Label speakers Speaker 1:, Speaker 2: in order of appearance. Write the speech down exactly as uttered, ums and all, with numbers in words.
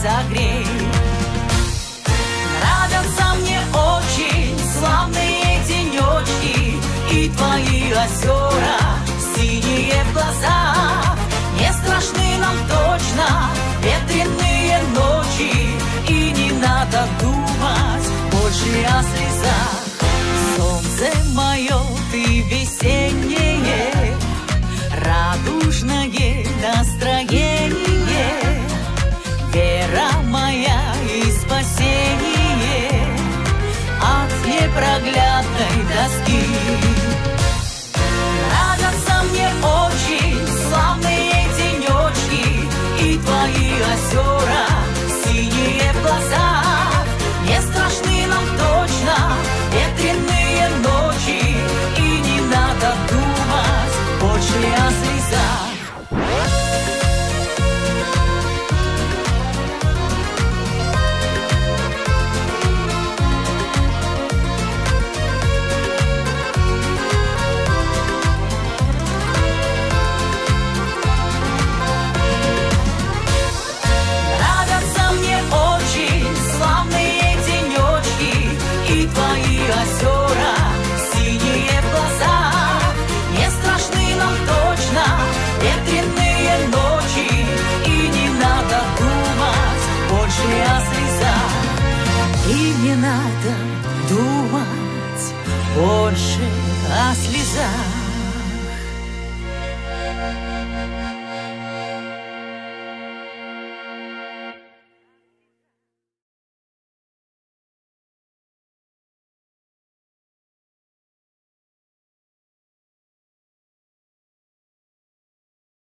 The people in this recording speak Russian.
Speaker 1: согрей. Нравятся мне очень славные денечки и твои озера, синие в глазах. Не страшны нам точно ветреные ночи, и не надо думать больше о слезах. Солнце мое, ты весеннее, радужное настроение, вера моя и спасение от непроглядной тоски. Нравятся мне очень славные денечки и твои озера, синие в глазах. Не страшны нам точно ветреные ночи, и не надо думать больше о слезах. Озера, синие в глазах. Не страшны нам точно ветреные ночи, и не надо думать больше о слезах. И не надо думать больше о слезах.